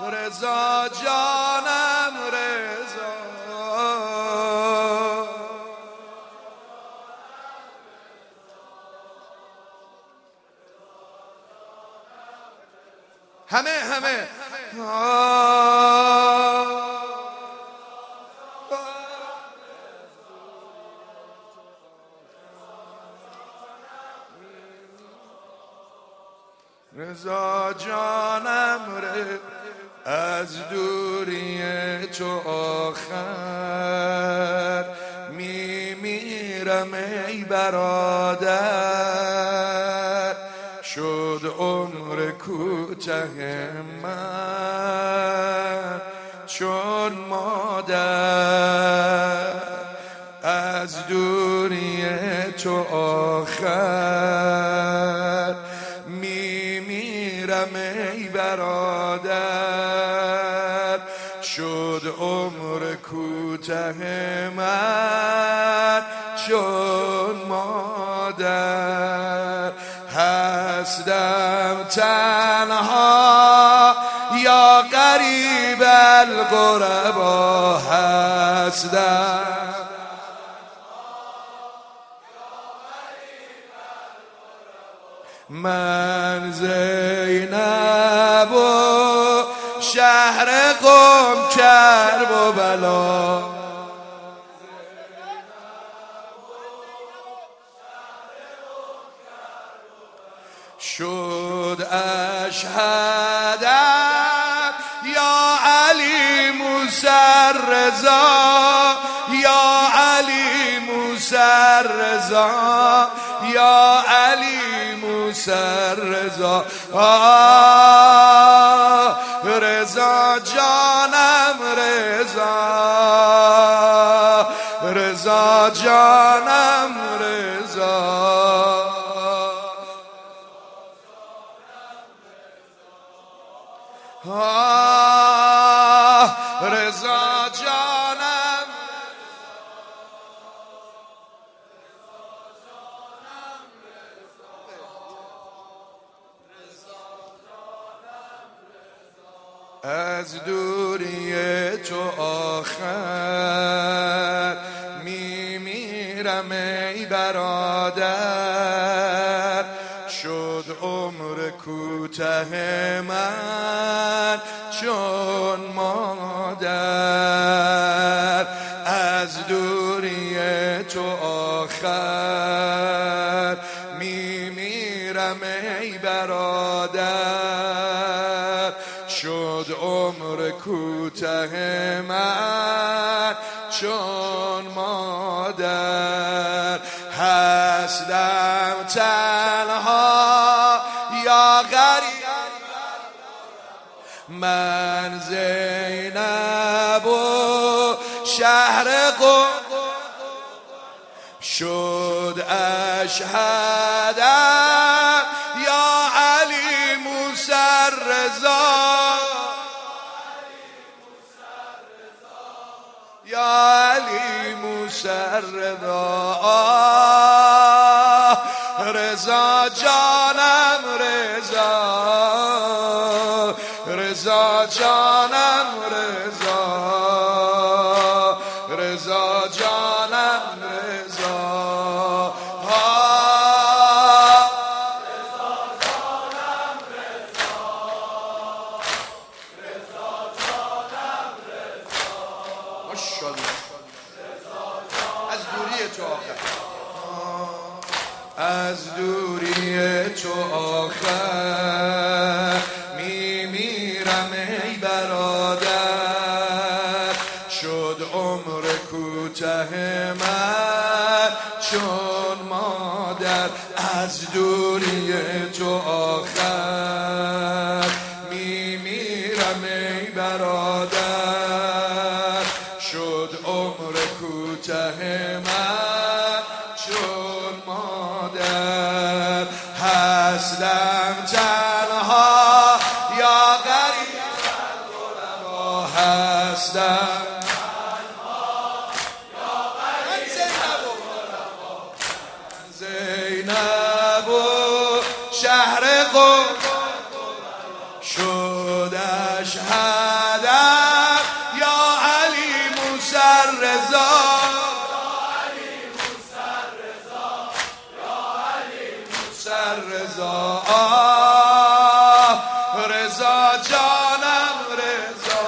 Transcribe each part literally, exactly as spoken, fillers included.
رضا جانم رضا، همه همه رضا جانم رضا، از دوری تو آخر میمیرم ای برادر، شد عمر کوته من چون مادر، از دوری تو آخر میمیرم ای برادر، شد عمر کوته من چون مادر، هستم تنها یا غریب الغربا، هستم من زینب و شهر قم کرب و بلا، شد اشهدم یا علی موسی رضا، یا علی موسی رضا، یا علی موسی رضا، آه رضا جانم رضا، رضا جانم رضا، آه رضا جانم، از دوری تو آخر میمیرم ای برادر، شد عمر کوته من چون مادر، از دوری تو آخر میمیرم ای برادر، شد عمر کوته من چون مادر، هستم تنها یا غریب، من زینب و شهر قم، شد اشهدم یا علی موسی رضا، یا علی موسی رضا، رضا جانم رضا، رضا جانم رضا، رضا جانم رضا، رضا جانم رضا، رضا جانم رضا، ماشاءالله، از دوری تو آخر، از دوری تو آخر میمیرم ای برادر، شد عمر کوته من چون مادر، از دوری تو آخر میمیرم ای برادر، شد عمر کوته من چون مادر، هستم تنها یا غریب الغربا، هستم زینب و شهر قم، شد مشهدم یا علی موسی رضا رضا آه رضا جانم رضا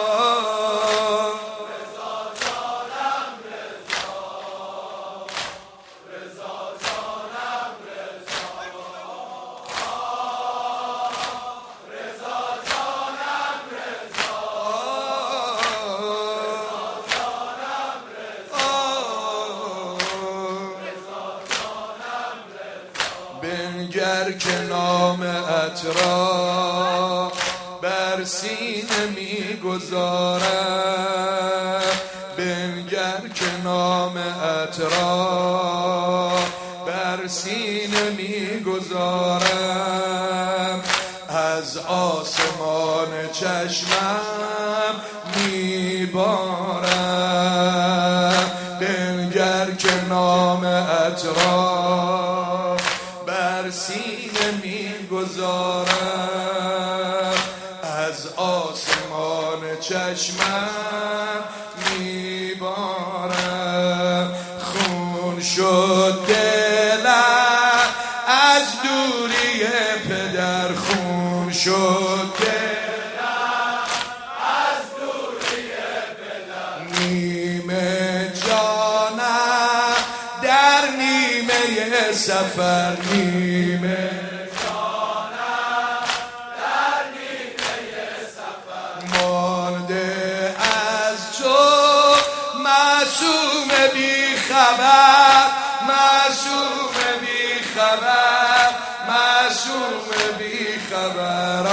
رضا جانم رضا رضا جانم رضا رضا جانم رضا بنگر که نام اطراف بر سینه می گذارم بنگر که نام اطراف بر سینه می گذارم از آسمان چشمم می بارم بنگر که نام اطراف بر سینه می گذارم از آسمان چشمم می بارم خون شد دلم از دوری پدر خون شد دلم از دوری پدر نیمه جانم در نیمه سفر نیمه جانم در نیمه سفر مانده از تو معصوم بی خبر معصوم بی خبر معصوم بی خبر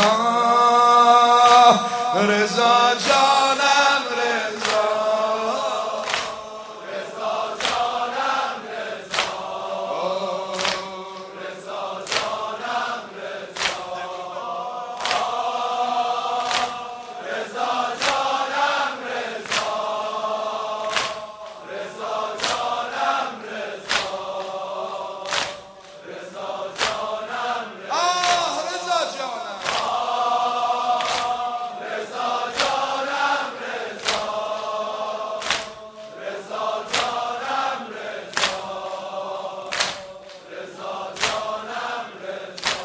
رضا جانم رضا رضا جانم رضا رضا جانم رضا رضا جانم رضا رضا جانم رضا رضا جانم آه رضا جانم رضا جانم رضا رضا جانم رضا رضا جانم رضا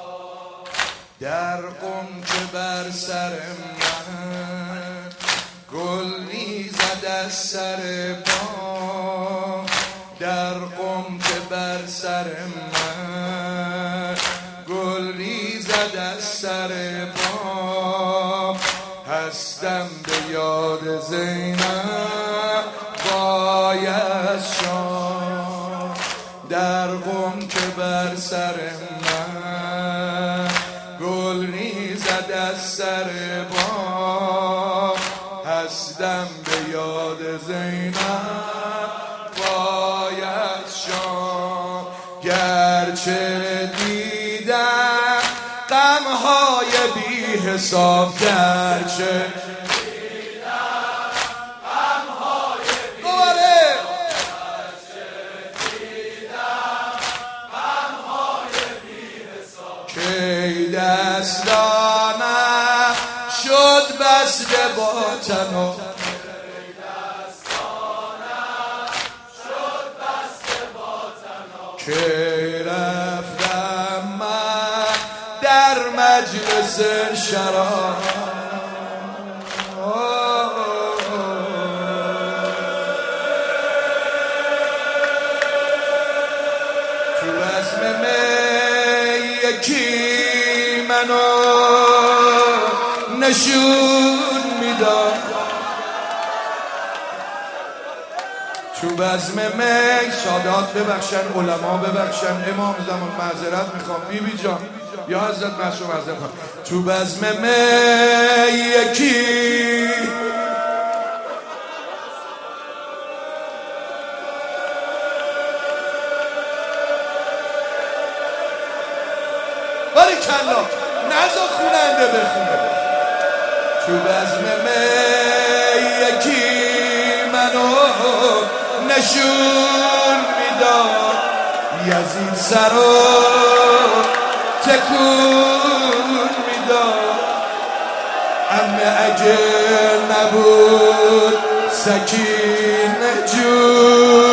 در قم که بر سر من گل میزد از سر بام در قم که بر سر من گل ریزد از سر بام هستم به یاد زینب باید شام در قم که بر سر من گل ریزد از سر بام هستم به یاد زینب باید شام گرچه دیدم غمهای بی حساب گرچه دیدم غمهای بی حساب کی دستانم شد بسته با تنو کی رفتم من در مجلس شراب تو بزم می یکی منو نشون میداد تو بزم می سادات ببخشن علما ببخشن امام زمان معذرت میخوام بی بی جان یا حضرت معصوم معذرت میخوام تو بزم می یکی باری کلا نزا خوننده بخونه تو بزم می یکی منو نشون میداد یزید سرو تکون میداد اگه نبود سکینه جون